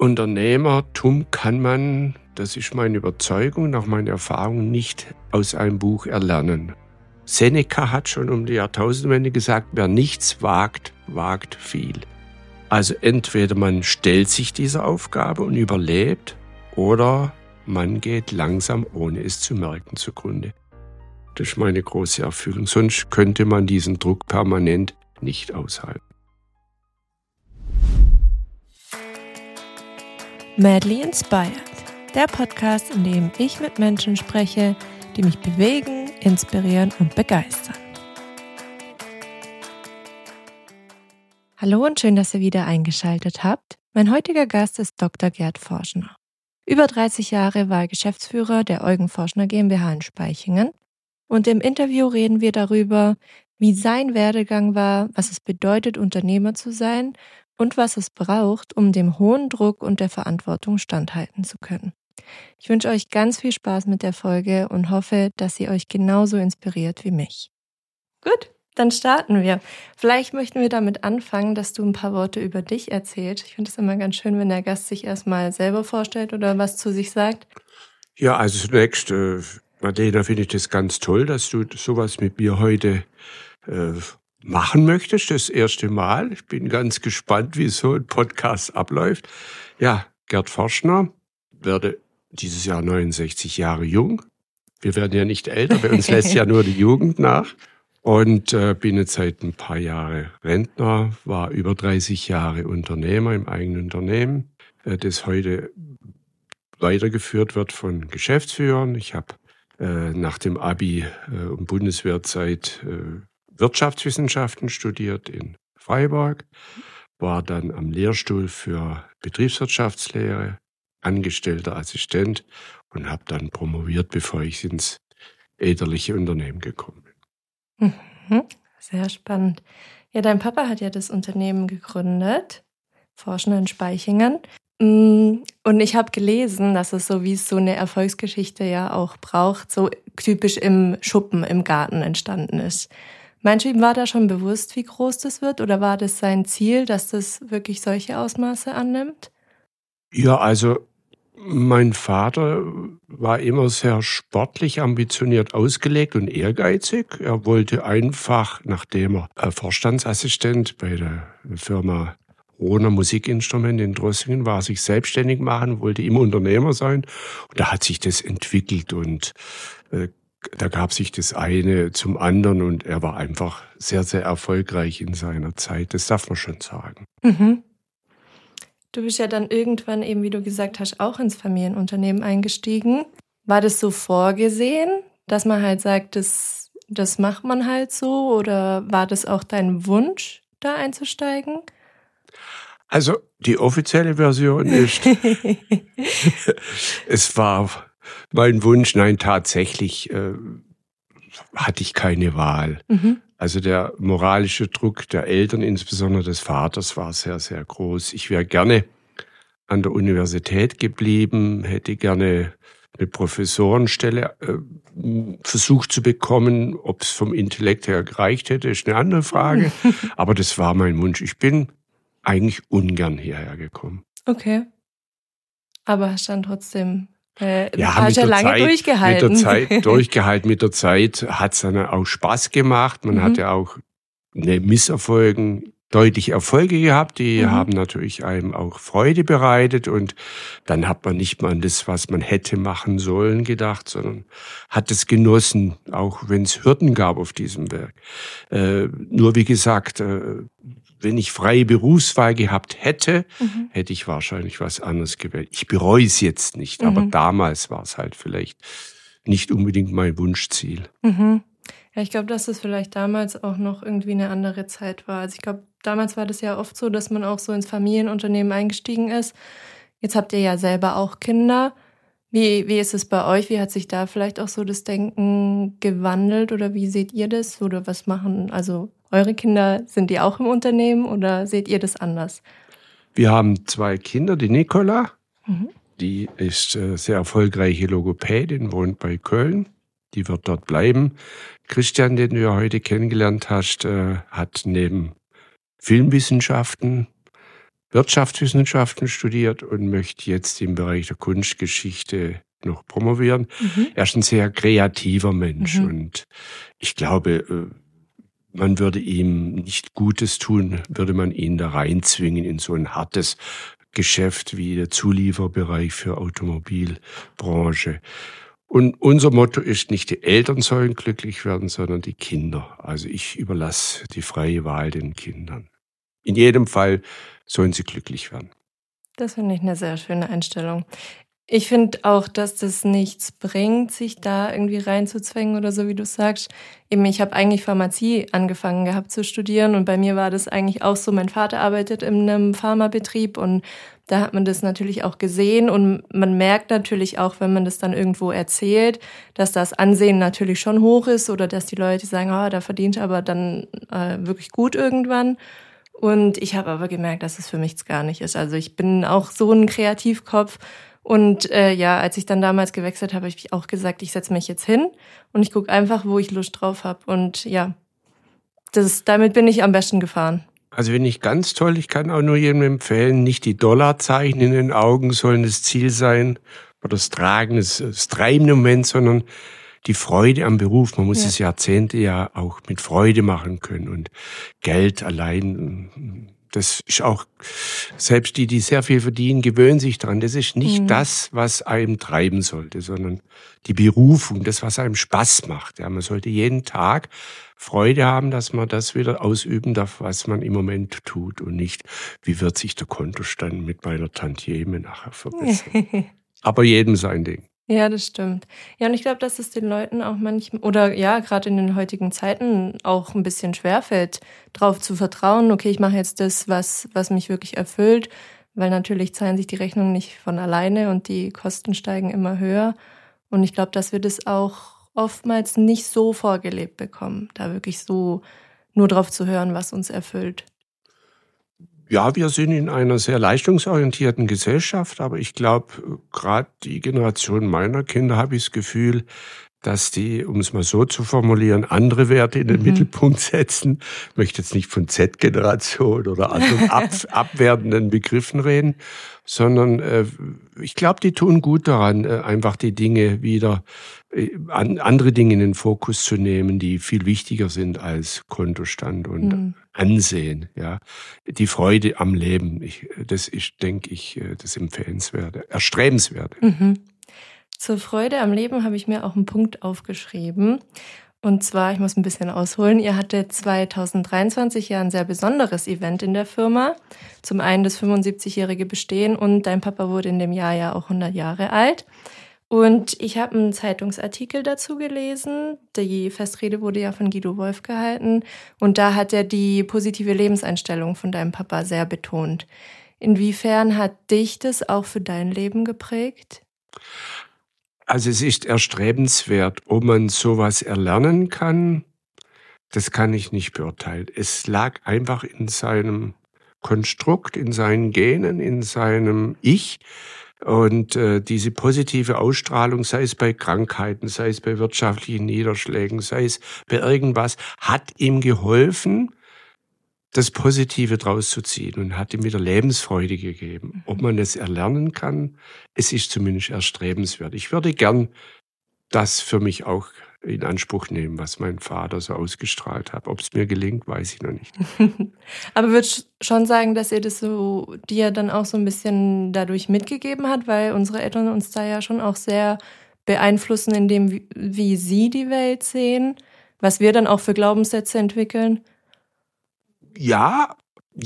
Unternehmertum kann man, das ist meine Überzeugung, nach meiner Erfahrung, nicht aus einem Buch erlernen. Seneca hat schon um die Jahrtausendwende gesagt, wer nichts wagt, wagt viel. Also entweder man stellt sich dieser Aufgabe und überlebt, oder man geht langsam, ohne es zu merken, zugrunde. Das ist meine große Erfüllung. Sonst könnte man diesen Druck permanent nicht aushalten. Madly Inspired, der Podcast, in dem ich mit Menschen spreche, die mich bewegen, inspirieren und begeistern. Hallo und schön, dass ihr wieder eingeschaltet habt. Mein heutiger Gast ist Dr. Gerd Forschner. Über 30 Jahre war er Geschäftsführer der Eugen Forschner GmbH in Spaichingen. Und im Interview reden wir darüber, wie sein Werdegang war, was es bedeutet, Unternehmer zu sein und was es braucht, um dem hohen Druck und der Verantwortung standhalten zu können. Ich wünsche euch ganz viel Spaß mit der Folge und hoffe, dass sie euch genauso inspiriert wie mich. Gut, dann starten wir. Vielleicht möchten wir damit anfangen, dass du ein paar Worte über dich erzählst. Ich finde es immer ganz schön, wenn der Gast sich erstmal selber vorstellt oder was zu sich sagt. Ja, also zunächst, Madeleine, finde ich das ganz toll, dass du sowas mit mir heute machen möchtest, das erste Mal. Ich bin ganz gespannt, wie so ein Podcast abläuft. Ja, Gerd Forschner, werde dieses Jahr 69 Jahre jung. Wir werden ja nicht älter, bei uns lässt ja nur die Jugend nach. Und bin jetzt seit ein paar Jahren Rentner, war über 30 Jahre Unternehmer im eigenen Unternehmen, das heute weitergeführt wird von Geschäftsführern. Ich habe nach dem Abi und Bundeswehrzeit Wirtschaftswissenschaften studiert in Freiburg, war dann am Lehrstuhl für Betriebswirtschaftslehre, angestellter Assistent und habe dann promoviert, bevor ich ins elterliche Unternehmen gekommen bin. Sehr spannend. Ja, dein Papa hat ja das Unternehmen gegründet, Forschner in Spaichingen. Und ich habe gelesen, dass es so, wie es so eine Erfolgsgeschichte ja auch braucht, so typisch im Schuppen, im Garten entstanden ist. Meinst du, ihm war da schon bewusst, wie groß das wird? Oder war das sein Ziel, dass das wirklich solche Ausmaße annimmt? Ja, also mein Vater war immer sehr sportlich, ambitioniert ausgelegt und ehrgeizig. Er wollte einfach, nachdem er Vorstandsassistent bei der Firma Rohner Musikinstrumente in Drossingen war, sich selbstständig machen, wollte immer Unternehmer sein. Und da hat sich das entwickelt und da gab sich das eine zum anderen und er war einfach sehr, sehr erfolgreich in seiner Zeit. Das darf man schon sagen. Mhm. Du bist ja dann irgendwann eben, wie du gesagt hast, auch ins Familienunternehmen eingestiegen. War das so vorgesehen, dass man halt sagt, das macht man halt so? Oder war das auch dein Wunsch, da einzusteigen? Also die offizielle Version ist, es war mein Wunsch. Nein, tatsächlich hatte ich keine Wahl. Also der moralische Druck der Eltern, insbesondere des Vaters, war sehr, sehr groß. Ich wäre gerne an der Universität geblieben, hätte gerne eine Professorenstelle versucht zu bekommen. Ob es vom Intellekt her gereicht hätte, ist eine andere Frage. Aber das war mein Wunsch. Ich bin eigentlich ungern hierher gekommen. Okay. Aber hast dann trotzdem hast ja lange durchgehalten. Mit der Zeit hat es dann auch Spaß gemacht. Man hat ja auch Misserfolgen deutliche Erfolge gehabt. Die haben natürlich einem auch Freude bereitet. Und dann hat man nicht mal an das, was man hätte machen sollen, gedacht, sondern hat es genossen, auch wenn es Hürden gab auf diesem Werk. Nur wie gesagt, wenn ich freie Berufswahl gehabt hätte, hätte ich wahrscheinlich was anderes gewählt. Ich bereue es jetzt nicht, aber damals war es halt vielleicht nicht unbedingt mein Wunschziel. Ja, ich glaube, dass es vielleicht damals auch noch irgendwie eine andere Zeit war. Also ich glaube, damals war das ja oft so, dass man auch so ins Familienunternehmen eingestiegen ist. Jetzt habt ihr ja selber auch Kinder. Wie ist es bei euch? Wie hat sich da vielleicht auch so das Denken gewandelt oder wie seht ihr das? Oder was machen, also eure Kinder, sind die auch im Unternehmen oder seht ihr das anders? Wir haben 2 Kinder, die Nicola, die ist sehr erfolgreiche Logopädin, wohnt bei Köln, die wird dort bleiben. Christian, den du ja heute kennengelernt hast, hat neben Filmwissenschaften Wirtschaftswissenschaften studiert und möchte jetzt im Bereich der Kunstgeschichte noch promovieren. Er ist ein sehr kreativer Mensch und ich glaube, man würde ihm nicht Gutes tun, würde man ihn da reinzwingen in so ein hartes Geschäft wie der Zulieferbereich für Automobilbranche. Und unser Motto ist, nicht die Eltern sollen glücklich werden, sondern die Kinder. Also ich überlasse die freie Wahl den Kindern. In jedem Fall sollen sie glücklich werden. Das finde ich eine sehr schöne Einstellung. Ich finde auch, dass das nichts bringt, sich da irgendwie reinzuzwängen oder so, wie du sagst. Eben, ich habe eigentlich Pharmazie angefangen gehabt zu studieren und bei mir war das eigentlich auch so, mein Vater arbeitet in einem Pharmabetrieb und da hat man das natürlich auch gesehen und man merkt natürlich auch, wenn man das dann irgendwo erzählt, dass das Ansehen natürlich schon hoch ist oder dass die Leute sagen, oh, da verdient er aber dann wirklich gut irgendwann. Und ich habe aber gemerkt, dass es für mich gar nicht ist. Also ich bin auch so ein Kreativkopf. Und als ich dann damals gewechselt habe, habe ich auch gesagt, ich setze mich jetzt hin und ich gucke einfach, wo ich Lust drauf habe. Und ja, damit bin ich am besten gefahren. Also finde ich ganz toll. Ich kann auch nur jedem empfehlen, nicht die Dollarzeichen in den Augen sollen das Ziel sein oder das Tragen, das treibende Moment, sondern die Freude am Beruf. Man muss es Jahrzehnte ja auch mit Freude machen können und Geld allein. Das ist auch, selbst die sehr viel verdienen, gewöhnen sich dran. Das ist nicht das, was einem treiben sollte, sondern die Berufung, das, was einem Spaß macht. Ja, man sollte jeden Tag Freude haben, dass man das wieder ausüben darf, was man im Moment tut und nicht, wie wird sich der Kontostand mit meiner Tantieme nachher verbessern. Aber jedem sein Ding. Ja, das stimmt. Ja, und ich glaube, dass es den Leuten auch manchmal, oder ja, gerade in den heutigen Zeiten auch ein bisschen schwerfällt, drauf zu vertrauen, okay, ich mache jetzt das, was mich wirklich erfüllt, weil natürlich zahlen sich die Rechnungen nicht von alleine und die Kosten steigen immer höher. Und ich glaube, dass wir das auch oftmals nicht so vorgelebt bekommen, da wirklich so nur drauf zu hören, was uns erfüllt. Ja, wir sind in einer sehr leistungsorientierten Gesellschaft, aber ich glaube, gerade die Generation meiner Kinder, habe ich das Gefühl, dass die, um es mal so zu formulieren, andere Werte in den Mittelpunkt setzen. Ich möchte jetzt nicht von Z-Generation oder anderen abwertenden Begriffen reden, sondern ich glaube, die tun gut daran, einfach die Dinge wieder, andere Dinge in den Fokus zu nehmen, die viel wichtiger sind als Kontostand und Ansehen. Ja, die Freude am Leben, das ist, denke ich, das Empfehlenswerte, Erstrebenswerte. Zur Freude am Leben habe ich mir auch einen Punkt aufgeschrieben. Und zwar, ich muss ein bisschen ausholen, ihr hattet 2023 ja ein sehr besonderes Event in der Firma. Zum einen das 75-jährige Bestehen und dein Papa wurde in dem Jahr ja auch 100 Jahre alt. Und ich habe einen Zeitungsartikel dazu gelesen. Die Festrede wurde ja von Guido Wolf gehalten. Und da hat er die positive Lebenseinstellung von deinem Papa sehr betont. Inwiefern hat dich das auch für dein Leben geprägt? Also es ist erstrebenswert, ob man sowas erlernen kann, das kann ich nicht beurteilen. Es lag einfach in seinem Konstrukt, in seinen Genen, in seinem Ich. Und diese positive Ausstrahlung, sei es bei Krankheiten, sei es bei wirtschaftlichen Niederschlägen, sei es bei irgendwas, hat ihm geholfen, das Positive draus zu ziehen und hat ihm wieder Lebensfreude gegeben. Ob man das erlernen kann, es ist zumindest erstrebenswert. Ich würde gern das für mich auch in Anspruch nehmen, was mein Vater so ausgestrahlt hat. Ob es mir gelingt, weiß ich noch nicht. Aber würdest du schon sagen, dass ihr das so dir dann auch so ein bisschen dadurch mitgegeben hat, weil unsere Eltern uns da ja schon auch sehr beeinflussen in dem, wie sie die Welt sehen, was wir dann auch für Glaubenssätze entwickeln? Ja.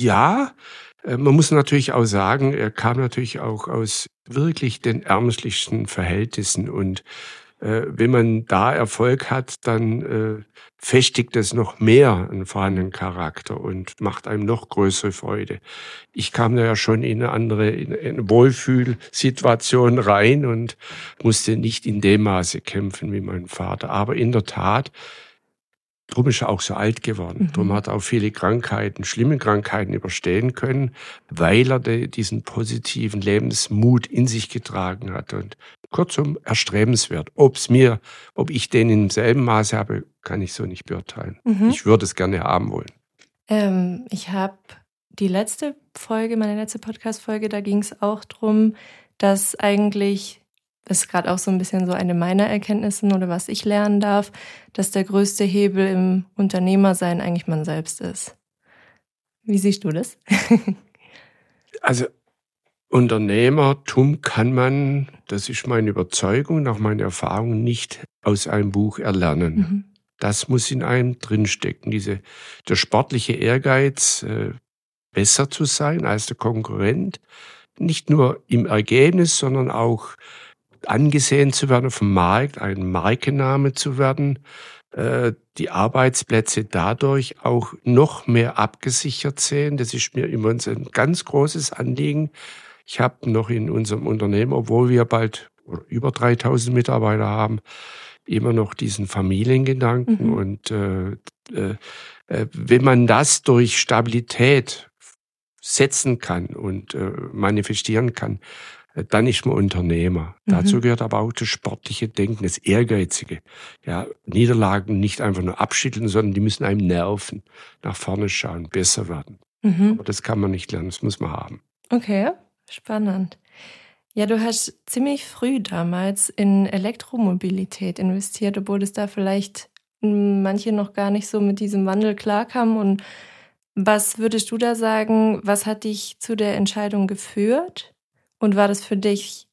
Man muss natürlich auch sagen, er kam natürlich auch aus wirklich den ärmlichsten Verhältnissen und wenn man da Erfolg hat, dann festigt es noch mehr einen vorhandenen Charakter und macht einem noch größere Freude. Ich kam da ja schon in eine Wohlfühlsituation rein und musste nicht in dem Maße kämpfen wie mein Vater. Aber in der Tat, drum ist er auch so alt geworden. Drum hat er auch viele Krankheiten, schlimme Krankheiten überstehen können, weil er diesen positiven Lebensmut in sich getragen hat. Und kurzum, erstrebenswert. Ob ich den im selben Maße habe, kann ich so nicht beurteilen. Ich würde es gerne haben wollen. Ich habe meine letzte Podcast-Folge, da ging es auch darum, dass eigentlich, das ist gerade auch so ein bisschen so eine meiner Erkenntnissen oder was ich lernen darf, dass der größte Hebel im Unternehmersein eigentlich man selbst ist. Wie siehst du das? Also Unternehmertum kann man, das ist meine Überzeugung, nach meiner Erfahrung, nicht aus einem Buch erlernen. Mhm. Das muss in einem drinstecken. Der sportliche Ehrgeiz, besser zu sein als der Konkurrent, nicht nur im Ergebnis, sondern auch angesehen zu werden auf dem Markt, ein Markenname zu werden, die Arbeitsplätze dadurch auch noch mehr abgesichert sehen. Das ist mir immer ein ganz großes Anliegen. Ich habe noch in unserem Unternehmen, obwohl wir bald über 3000 Mitarbeiter haben, immer noch diesen Familiengedanken. Und wenn man das durch Stabilität setzen kann und manifestieren kann, dann ist man Unternehmer. Dazu gehört aber auch das sportliche Denken, das Ehrgeizige. Ja, Niederlagen nicht einfach nur abschütteln, sondern die müssen einem nerven, nach vorne schauen, besser werden. Aber das kann man nicht lernen, das muss man haben. Okay, spannend. Ja, du hast ziemlich früh damals in Elektromobilität investiert, obwohl es da vielleicht manche noch gar nicht so mit diesem Wandel klarkamen. Und was würdest du da sagen, was hat dich zu der Entscheidung geführt? Und war das für dich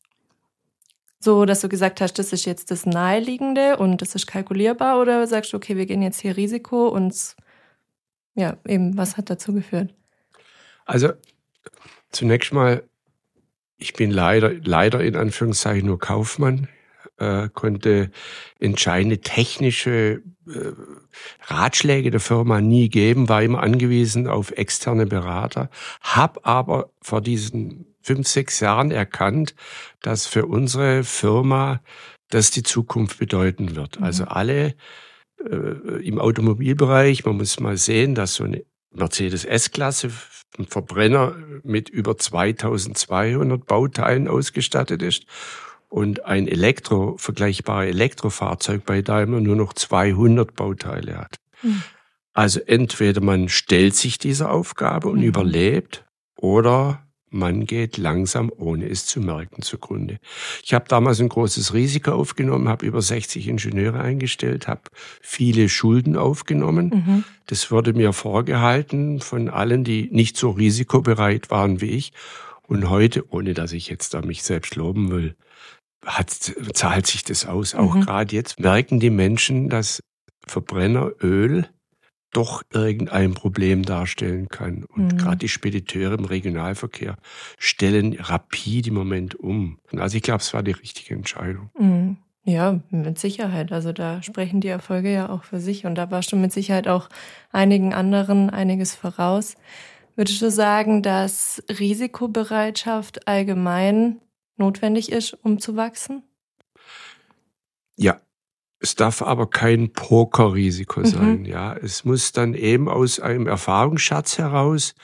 so, dass du gesagt hast, das ist jetzt das Naheliegende und das ist kalkulierbar? Oder sagst du, okay, wir gehen jetzt hier Risiko und ja, eben, was hat dazu geführt? Also zunächst mal, ich bin leider in Anführungszeichen nur Kaufmann, konnte entscheidende technische Ratschläge der Firma nie geben, war immer angewiesen auf externe Berater, habe aber vor diesen 5, 6 Jahren erkannt, dass für unsere Firma das die Zukunft bedeuten wird. Also alle im Automobilbereich, man muss mal sehen, dass so eine Mercedes S-Klasse, ein Verbrenner mit über 2200 Bauteilen ausgestattet ist und ein vergleichbares Elektrofahrzeug bei Daimler nur noch 200 Bauteile hat. Also entweder man stellt sich dieser Aufgabe und überlebt oder man geht langsam, ohne es zu merken, zugrunde. Ich habe damals ein großes Risiko aufgenommen, habe über 60 Ingenieure eingestellt, habe viele Schulden aufgenommen. Das wurde mir vorgehalten von allen, die nicht so risikobereit waren wie ich. Und heute, ohne dass ich jetzt da mich selbst loben will, zahlt sich das aus. Auch gerade jetzt merken die Menschen, dass Verbrenneröl doch irgendein Problem darstellen kann. Und gerade die Spediteure im Regionalverkehr stellen rapid im Moment um. Also ich glaube, es war die richtige Entscheidung. Ja, mit Sicherheit. Also da sprechen die Erfolge ja auch für sich. Und da warst du mit Sicherheit auch einigen anderen einiges voraus. Würdest du sagen, dass Risikobereitschaft allgemein notwendig ist, um zu wachsen? Ja. Es darf aber kein Pokerrisiko sein, ja. Es muss dann eben aus einem Erfahrungsschatz heraus,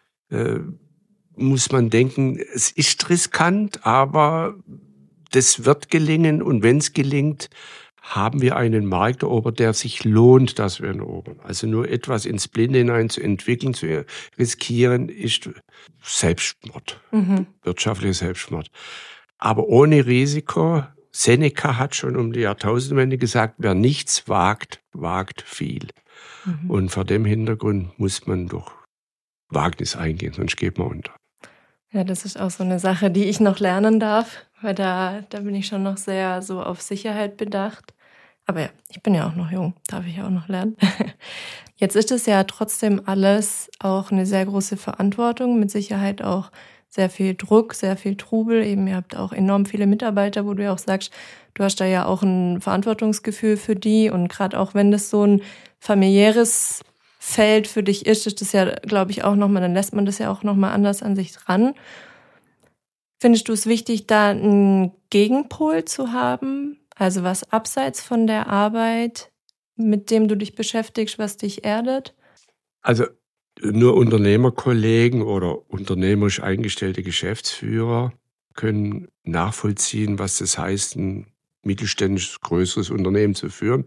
muss man denken, es ist riskant, aber das wird gelingen und wenn es gelingt, haben wir einen Markt erobert, der sich lohnt, dass wir ihn erobern. Also nur etwas ins Blinde hinein zu entwickeln, zu riskieren, ist Selbstmord, wirtschaftlicher Selbstmord. Aber ohne Risiko. Seneca hat schon um die Jahrtausendwende gesagt, wer nichts wagt, wagt viel. Und vor dem Hintergrund muss man durch Wagnis eingehen, sonst geht man unter. Ja, das ist auch so eine Sache, die ich noch lernen darf, weil da bin ich schon noch sehr so auf Sicherheit bedacht. Aber ja, ich bin ja auch noch jung, darf ich auch noch lernen. Jetzt ist es ja trotzdem alles auch eine sehr große Verantwortung, mit Sicherheit auch sehr viel Druck, sehr viel Trubel. Eben, ihr habt auch enorm viele Mitarbeiter, wo du ja auch sagst, du hast da ja auch ein Verantwortungsgefühl für die. Und gerade auch wenn das so ein familiäres Feld für dich ist das ja, glaube ich, auch nochmal, dann lässt man das ja auch nochmal anders an sich dran. Findest du es wichtig, da einen Gegenpol zu haben? Also was abseits von der Arbeit, mit dem du dich beschäftigst, was dich erdet? Also nur Unternehmerkollegen oder unternehmerisch eingestellte Geschäftsführer können nachvollziehen, was das heißt, ein mittelständisches, größeres Unternehmen zu führen,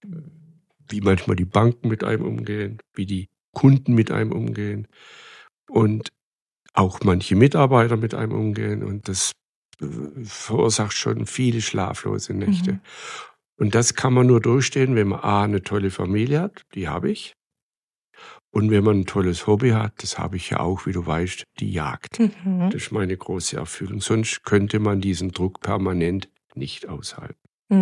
wie manchmal die Banken mit einem umgehen, wie die Kunden mit einem umgehen. und auch manche Mitarbeiter mit einem umgehen und das verursacht schon viele schlaflose Nächte. Und das kann man nur durchstehen, wenn man A, eine tolle Familie hat, die habe ich. Und wenn man ein tolles Hobby hat, das habe ich ja auch, wie du weißt, die Jagd. Das ist meine große Erfüllung. Sonst könnte man diesen Druck permanent nicht aushalten.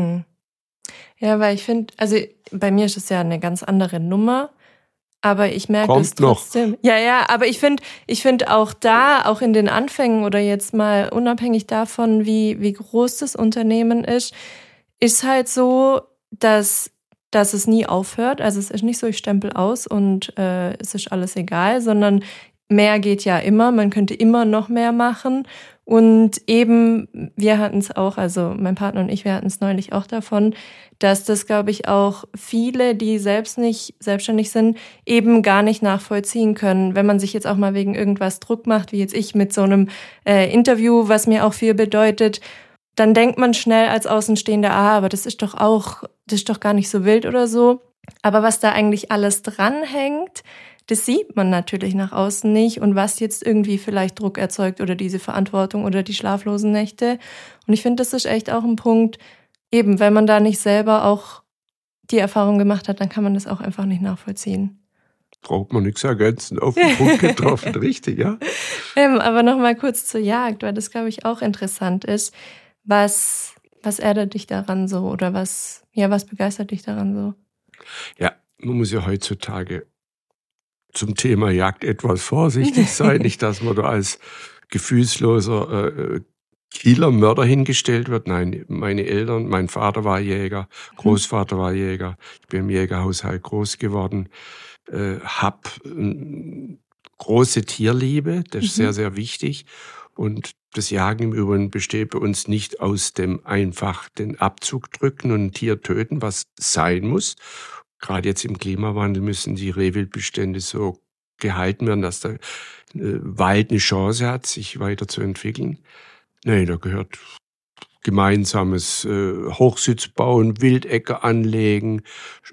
Ja, weil ich finde, also bei mir ist es ja eine ganz andere Nummer, aber ich merke es trotzdem. Ja, aber ich finde auch da, auch in den Anfängen oder jetzt mal unabhängig davon, wie groß das Unternehmen ist halt so, dass es nie aufhört. Also es ist nicht so, ich stempel aus und es ist alles egal, sondern mehr geht ja immer. Man könnte immer noch mehr machen. Und eben, wir hatten es auch, also mein Partner und ich, wir hatten es neulich auch davon, dass das, glaube ich, auch viele, die selbst nicht selbstständig sind, eben gar nicht nachvollziehen können. Wenn man sich jetzt auch mal wegen irgendwas Druck macht, wie jetzt ich mit so einem Interview, was mir auch viel bedeutet, dann denkt man schnell als Außenstehender, aber das ist doch gar nicht so wild oder so. Aber was da eigentlich alles dranhängt, das sieht man natürlich nach außen nicht und was jetzt irgendwie vielleicht Druck erzeugt oder diese Verantwortung oder die schlaflosen Nächte. Und ich finde, das ist echt auch ein Punkt, eben, wenn man da nicht selber auch die Erfahrung gemacht hat, dann kann man das auch einfach nicht nachvollziehen. Braucht man nichts ergänzen, auf den Punkt getroffen, richtig, ja? Aber nochmal kurz zur Jagd, weil das, glaube ich, auch interessant ist. Was ärgert dich daran so oder was begeistert dich daran so? Ja, man muss ja heutzutage zum Thema Jagd etwas vorsichtig sein, nicht, dass man da als gefühlsloser Killer, Mörder hingestellt wird. Nein, meine Eltern, mein Vater war Jäger, Großvater war Jäger, ich bin im Jägerhaushalt groß geworden, hab große Tierliebe, das ist sehr, sehr wichtig. Und das Jagen im Übrigen besteht bei uns nicht aus dem einfach den Abzug drücken und ein Tier töten, was sein muss. Gerade jetzt im Klimawandel müssen die Rehwildbestände so gehalten werden, dass der Wald eine Chance hat, sich weiterzuentwickeln. Nein, da gehört gemeinsames Hochsitz bauen, Wildecke anlegen,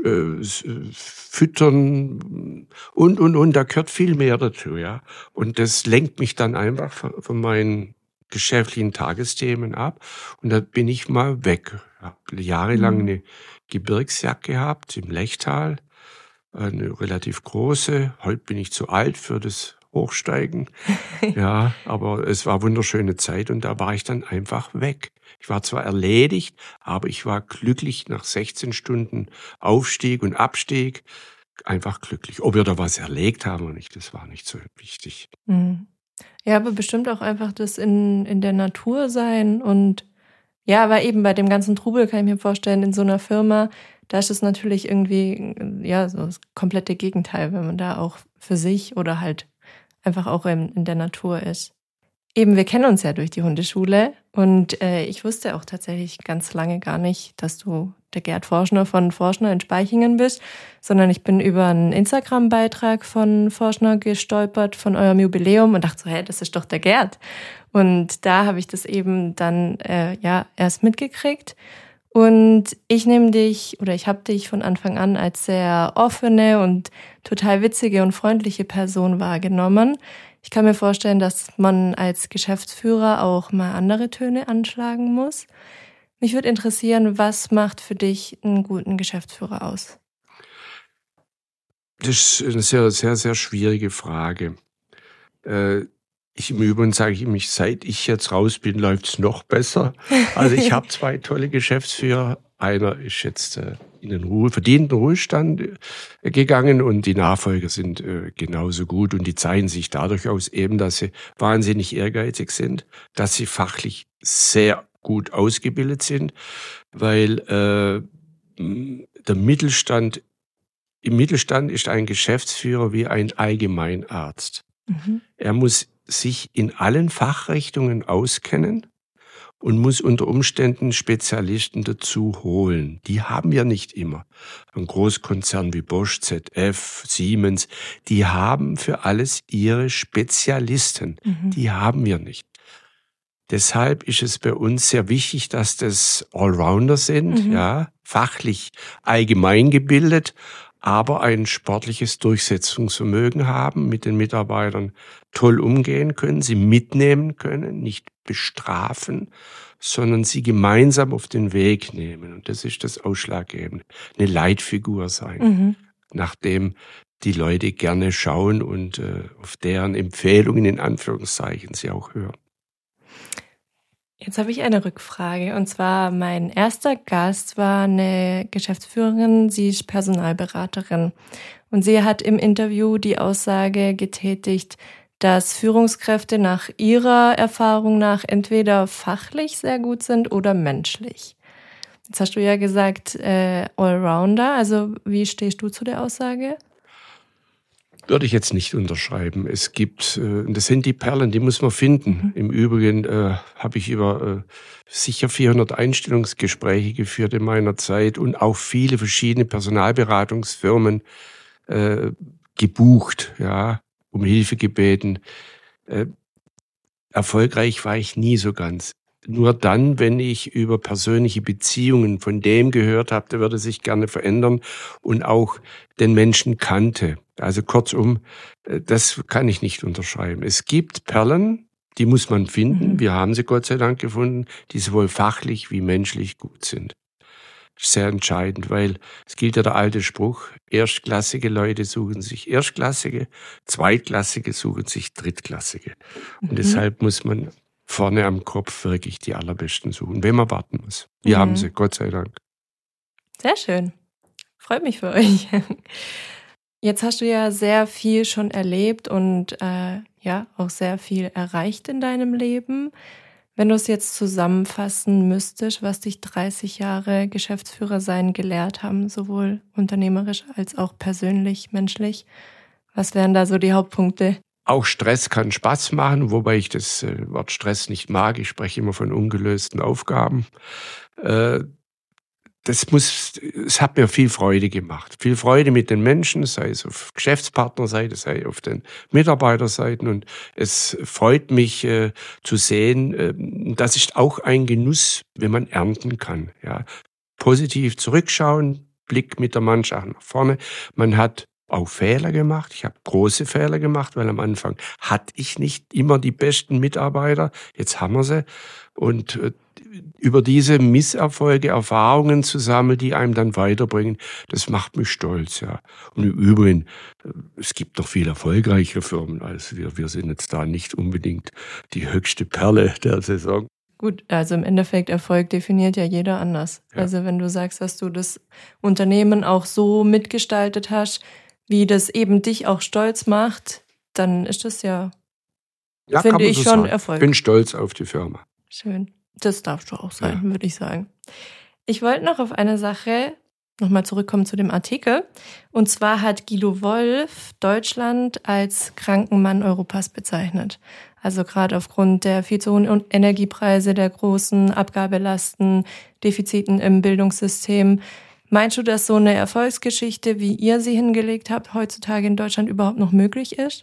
füttern und. Da gehört viel mehr dazu, ja. Und das lenkt mich dann einfach von meinen geschäftlichen Tagesthemen ab. Und da bin ich mal weg. Ich habe jahrelang eine Gebirgsjagd gehabt im Lechtal, eine relativ große. Heute bin ich zu alt für das Hochsteigen. Ja, aber es war wunderschöne Zeit und da war ich dann einfach weg. Ich war zwar erledigt, aber ich war glücklich nach 16 Stunden Aufstieg und Abstieg. Einfach glücklich. Ob wir da was erlegt haben oder nicht, das war nicht so wichtig. Ja, aber bestimmt auch einfach das in der Natur sein und ja, aber eben bei dem ganzen Trubel kann ich mir vorstellen, in so einer Firma, da ist es natürlich irgendwie, ja, so das komplette Gegenteil, wenn man da auch für sich oder halt einfach auch in der Natur ist. Eben, wir kennen uns ja durch die Hundeschule und ich wusste auch tatsächlich ganz lange gar nicht, dass du der Gerd Forschner von Forschner in Spaichingen bist, sondern ich bin über einen Instagram-Beitrag von Forschner gestolpert, von eurem Jubiläum und dachte so, hey, das ist doch der Gerd. Und da habe ich das eben dann erst mitgekriegt. Und ich habe dich von Anfang an als sehr offene und total witzige und freundliche Person wahrgenommen. Ich kann mir vorstellen, dass man als Geschäftsführer auch mal andere Töne anschlagen muss. Mich würde interessieren, was macht für dich einen guten Geschäftsführer aus? Das ist eine sehr, sehr, sehr schwierige Frage. Im Übrigen sage ich mich, seit ich jetzt raus bin, läuft's noch besser. Also ich habe 2 tolle Geschäftsführer. Einer ist jetzt in den verdienten Ruhestand gegangen und die Nachfolger sind genauso gut und die zeichnen sich dadurch aus eben, dass sie wahnsinnig ehrgeizig sind, dass sie fachlich sehr gut ausgebildet sind, weil im Mittelstand ist ein Geschäftsführer wie ein Allgemeinarzt. Er muss sich in allen Fachrichtungen auskennen und muss unter Umständen Spezialisten dazu holen. Die haben wir nicht immer. Ein Großkonzern wie Bosch, ZF, Siemens, die haben für alles ihre Spezialisten. Die haben wir nicht. Deshalb ist es bei uns sehr wichtig, dass das Allrounder sind, ja, fachlich allgemein gebildet, aber ein sportliches Durchsetzungsvermögen haben, mit den Mitarbeitern toll umgehen können, sie mitnehmen können, nicht bestrafen, sondern sie gemeinsam auf den Weg nehmen. Und das ist das Ausschlaggebende. Eine Leitfigur sein, nachdem die Leute gerne schauen und auf deren Empfehlungen in Anführungszeichen sie auch hören. Jetzt habe ich eine Rückfrage, und zwar mein erster Gast war eine Geschäftsführerin, sie ist Personalberaterin, und sie hat im Interview die Aussage getätigt, dass Führungskräfte nach ihrer Erfahrung nach entweder fachlich sehr gut sind oder menschlich. Jetzt hast du ja gesagt Allrounder, also wie stehst du zu der Aussage? Würde ich jetzt nicht unterschreiben. Es gibt, das sind die Perlen, die muss man finden. Im Übrigen habe ich über sicher 400 Einstellungsgespräche geführt in meiner Zeit und auch viele verschiedene Personalberatungsfirmen gebucht, ja, um Hilfe gebeten. Erfolgreich war ich nie so ganz. Nur dann, wenn ich über persönliche Beziehungen von dem gehört habe, der würde sich gerne verändern und auch den Menschen kannte. Also kurzum, das kann ich nicht unterschreiben. Es gibt Perlen, die muss man finden. Wir haben sie Gott sei Dank gefunden, die sowohl fachlich wie menschlich gut sind. Sehr entscheidend, weil es gilt ja der alte Spruch, erstklassige Leute suchen sich Erstklassige, Zweitklassige suchen sich Drittklassige. Und deshalb muss man vorne am Kopf wirklich die Allerbesten suchen, wenn man warten muss. Wir haben sie, Gott sei Dank. Sehr schön. Freut mich für euch. Jetzt hast du ja sehr viel schon erlebt und auch sehr viel erreicht in deinem Leben. Wenn du es jetzt zusammenfassen müsstest, was dich 30 Jahre Geschäftsführer sein gelehrt haben, sowohl unternehmerisch als auch persönlich, menschlich, was wären da so die Hauptpunkte? Auch Stress kann Spaß machen, wobei ich das Wort Stress nicht mag. Ich spreche immer von ungelösten Aufgaben. Es hat mir viel Freude gemacht. Viel Freude mit den Menschen, sei es auf Geschäftspartnerseite, sei auf den Mitarbeiterseiten. Und es freut mich zu sehen, das ist auch ein Genuss, wenn man ernten kann. Ja. Positiv zurückschauen, Blick mit der Mannschaft nach vorne. Man hat auch Fehler gemacht. Ich habe große Fehler gemacht, weil am Anfang hatte ich nicht immer die besten Mitarbeiter. Jetzt haben wir sie. Und über diese Misserfolge Erfahrungen zu sammeln, die einem dann weiterbringen, das macht mich stolz, ja. Und im Übrigen, es gibt noch viel erfolgreichere Firmen als wir. Wir sind jetzt da nicht unbedingt die höchste Perle der Saison. Gut, also im Endeffekt Erfolg definiert ja jeder anders. Ja. Also wenn du sagst, dass du das Unternehmen auch so mitgestaltet hast, wie das eben dich auch stolz macht, dann ist das ja finde ich, so schon sagen. Erfolg. Ich bin stolz auf die Firma. Schön. Das darfst du auch sein, würde ich sagen. Ich wollte noch auf eine Sache nochmal zurückkommen zu dem Artikel. Und zwar hat Guido Wolf Deutschland als Krankenmann Europas bezeichnet. Also gerade aufgrund der viel zu hohen Energiepreise, der großen Abgabelasten, Defiziten im Bildungssystem. Meinst du, dass so eine Erfolgsgeschichte, wie ihr sie hingelegt habt, heutzutage in Deutschland überhaupt noch möglich ist?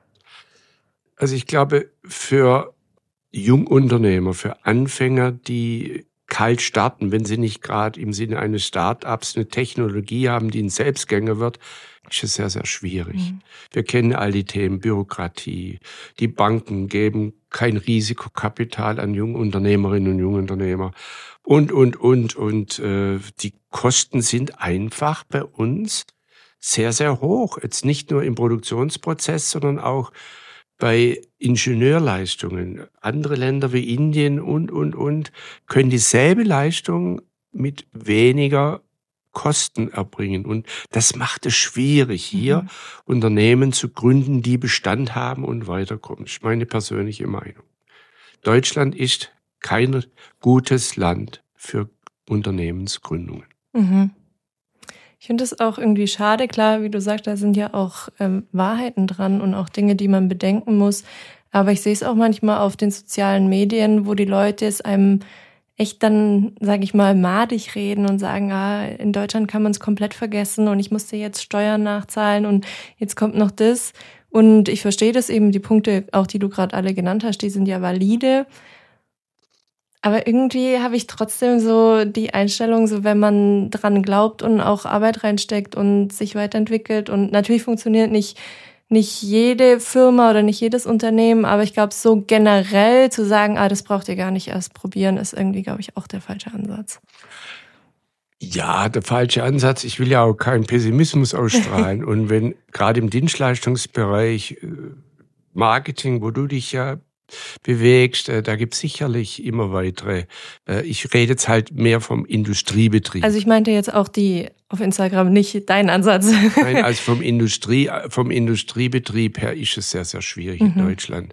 Also ich glaube, für Jungunternehmer, für Anfänger, die kalt starten, wenn sie nicht gerade im Sinne eines Start-ups eine Technologie haben, die ein Selbstgänger wird, ist es sehr, sehr schwierig. Wir kennen all die Themen, Bürokratie. Die Banken geben kein Risikokapital an Jungunternehmerinnen und Jungunternehmer. Und die Kosten sind einfach bei uns sehr, sehr hoch. Jetzt nicht nur im Produktionsprozess, sondern auch bei Ingenieurleistungen. Andere Länder wie Indien und können dieselbe Leistung mit weniger Kosten erbringen. Und das macht es schwierig, hier Unternehmen zu gründen, die Bestand haben und weiterkommen. Das ist meine persönliche Meinung. Deutschland ist kein gutes Land für Unternehmensgründungen. Ich finde es auch irgendwie schade, klar, wie du sagst, da sind ja auch Wahrheiten dran und auch Dinge, die man bedenken muss. Aber ich sehe es auch manchmal auf den sozialen Medien, wo die Leute es einem echt dann, sage ich mal, madig reden und sagen, in Deutschland kann man es komplett vergessen und ich musste jetzt Steuern nachzahlen und jetzt kommt noch das. Und ich verstehe das eben, die Punkte, auch die du gerade alle genannt hast, die sind ja valide. Aber irgendwie habe ich trotzdem so die Einstellung, so wenn man dran glaubt und auch Arbeit reinsteckt und sich weiterentwickelt, und natürlich funktioniert nicht jede Firma oder nicht jedes Unternehmen, aber ich glaube, so generell zu sagen, das braucht ihr gar nicht erst probieren, ist irgendwie, glaube ich, auch der falsche Ansatz. Ja, der falsche Ansatz. Ich will ja auch keinen Pessimismus ausstrahlen. Und wenn gerade im Dienstleistungsbereich Marketing, wo du dich ja bewegst, da gibt's sicherlich immer weitere. Ich rede jetzt halt mehr vom Industriebetrieb. Also ich meinte jetzt auch die auf Instagram, nicht dein Ansatz. Nein, also vom Industriebetrieb her ist es sehr, sehr schwierig in Deutschland.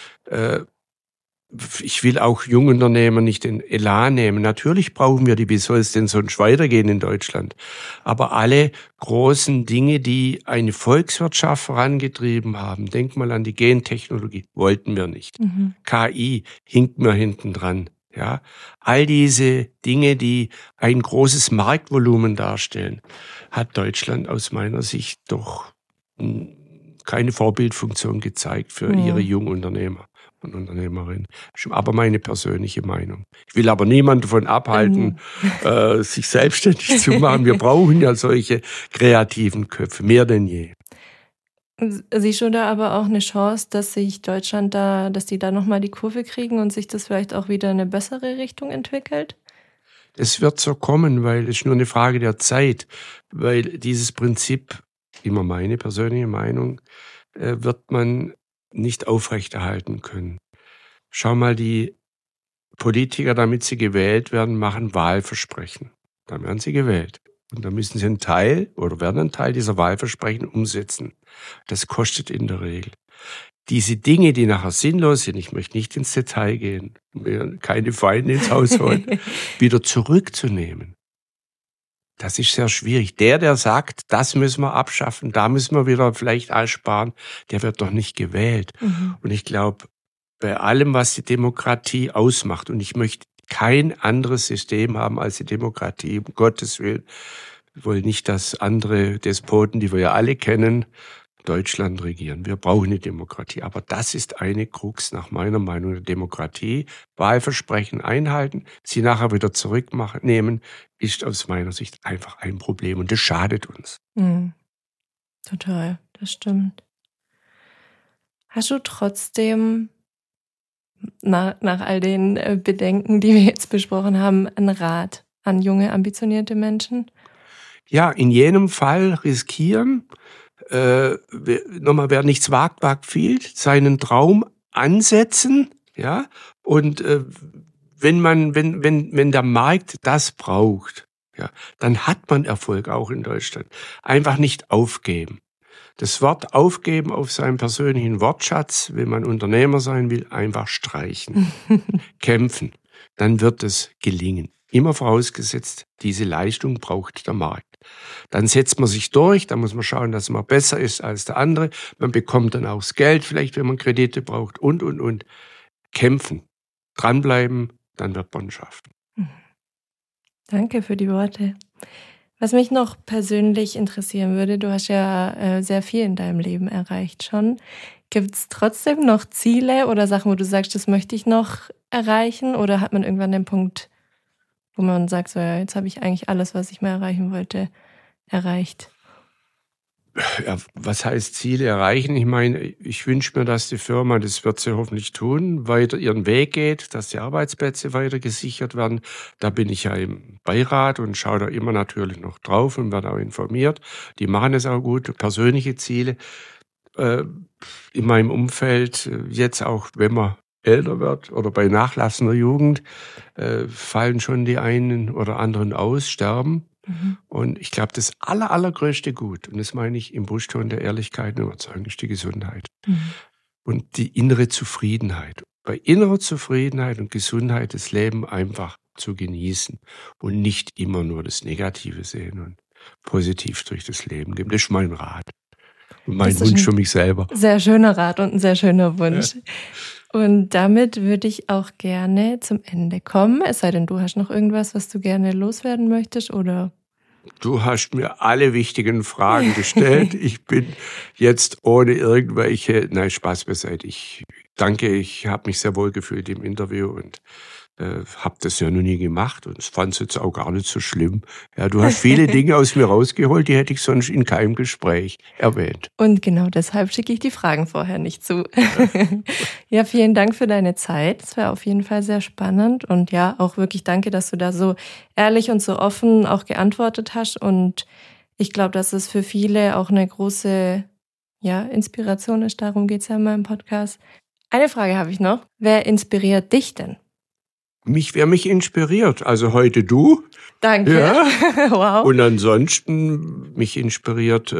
Ich will auch Jungunternehmer nicht den Elan nehmen. Natürlich brauchen wir die, wie soll es denn sonst weitergehen in Deutschland? Aber alle großen Dinge, die eine Volkswirtschaft vorangetrieben haben, denk mal an die Gentechnologie, wollten wir nicht. KI hinkt mir hinten dran. Ja, all diese Dinge, die ein großes Marktvolumen darstellen, hat Deutschland aus meiner Sicht doch keine Vorbildfunktion gezeigt für ihre Jungunternehmer und Unternehmerinnen. Aber meine persönliche Meinung. Ich will aber niemanden davon abhalten, sich selbstständig zu machen. Wir brauchen ja solche kreativen Köpfe, mehr denn je. Siehst du da aber auch eine Chance, dass sich Deutschland dass die da nochmal die Kurve kriegen und sich das vielleicht auch wieder in eine bessere Richtung entwickelt? Es wird so kommen, weil es ist nur eine Frage der Zeit, weil dieses Prinzip, immer meine persönliche Meinung, wird man nicht aufrechterhalten können. Schau mal, die Politiker, damit sie gewählt werden, machen Wahlversprechen. Dann werden sie gewählt. Und dann müssen sie werden einen Teil dieser Wahlversprechen umsetzen. Das kostet in der Regel. Diese Dinge, die nachher sinnlos sind, ich möchte nicht ins Detail gehen, mir keine Feinde ins Haus holen, wieder zurückzunehmen. Das ist sehr schwierig. Der sagt, das müssen wir abschaffen, da müssen wir wieder vielleicht einsparen, der wird doch nicht gewählt. Und ich glaube, bei allem, was die Demokratie ausmacht, und ich möchte kein anderes System haben als die Demokratie, um Gottes Willen, wir wollen nicht, dass andere Despoten, die wir ja alle kennen, Deutschland regieren. Wir brauchen eine Demokratie. Aber das ist eine Krux nach meiner Meinung der Demokratie. Wahlversprechen einhalten, sie nachher wieder zurücknehmen, ist aus meiner Sicht einfach ein Problem. Und das schadet uns. Total, das stimmt. Hast du trotzdem nach all den Bedenken, die wir jetzt besprochen haben, einen Rat an junge, ambitionierte Menschen? Ja, in jenem Fall riskieren, nochmal, wer nichts wagt, wagt viel, seinen Traum ansetzen, ja, und wenn der Markt das braucht, ja, dann hat man Erfolg auch in Deutschland. Einfach nicht aufgeben. Das Wort aufgeben auf seinem persönlichen Wortschatz, wenn man Unternehmer sein will, einfach streichen. Kämpfen. Dann wird es gelingen. Immer vorausgesetzt, diese Leistung braucht der Markt. Dann setzt man sich durch, dann muss man schauen, dass man besser ist als der andere. Man bekommt dann auch das Geld, vielleicht, wenn man Kredite braucht und. Kämpfen. Dranbleiben, dann wird man schaffen. Danke für die Worte. Was mich noch persönlich interessieren würde, du hast ja sehr viel in deinem Leben erreicht schon. Gibt es trotzdem noch Ziele oder Sachen, wo du sagst, das möchte ich noch erreichen? Oder hat man irgendwann den Punkt, wo man sagt, so, ja, jetzt habe ich eigentlich alles, was ich mir erreichen wollte, erreicht? Ja, was heißt Ziele erreichen? Ich meine, ich wünsche mir, dass die Firma, das wird sie hoffentlich tun, weiter ihren Weg geht, dass die Arbeitsplätze weiter gesichert werden. Da bin ich ja im Beirat und schaue da immer natürlich noch drauf und werde auch informiert. Die machen es auch gut. Persönliche Ziele in meinem Umfeld, jetzt auch, wenn man älter wird oder bei nachlassender Jugend, fallen schon die einen oder anderen aus, sterben. Und ich glaube, das allergrößte Gut, und das meine ich im Buschton der Ehrlichkeit und Überzeugung, ist die Gesundheit. Und die innere Zufriedenheit. Bei innerer Zufriedenheit und Gesundheit das Leben einfach zu genießen und nicht immer nur das Negative sehen und positiv durch das Leben gehen. Das ist mein Rat und mein Wunsch für mich selber. Sehr schöner Rat und ein sehr schöner Wunsch. Ja. Und damit würde ich auch gerne zum Ende kommen. Es sei denn, du hast noch irgendwas, was du gerne loswerden möchtest, oder? Du hast mir alle wichtigen Fragen gestellt. Ich bin jetzt ohne irgendwelche, nein, Spaß beiseite. Ich danke, ich habe mich sehr wohl gefühlt im Interview und habe das ja noch nie gemacht und fand es jetzt auch gar nicht so schlimm. Ja, du hast viele Dinge aus mir rausgeholt, die hätte ich sonst in keinem Gespräch erwähnt. Und genau deshalb schicke ich die Fragen vorher nicht zu. Ja, vielen Dank für deine Zeit. Es war auf jeden Fall sehr spannend und ja, auch wirklich danke, dass du da so ehrlich und so offen auch geantwortet hast. Und ich glaube, dass es für viele auch eine große Inspiration ist. Darum geht es ja in meinem Podcast. Eine Frage habe ich noch. Wer inspiriert dich denn? Wer mich inspiriert, also heute du. Danke. Ja. Wow. Und ansonsten mich inspiriert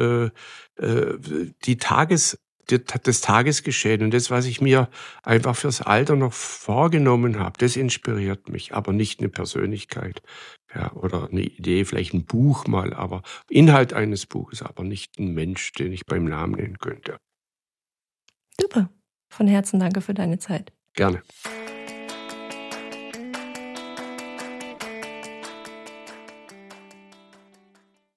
das Tagesgeschehen und das, was ich mir einfach fürs Alter noch vorgenommen habe, das inspiriert mich, aber nicht eine Persönlichkeit, ja, oder eine Idee, vielleicht ein Buch mal, aber Inhalt eines Buches, aber nicht ein Mensch, den ich beim Namen nennen könnte. Super. Von Herzen danke für deine Zeit. Gerne.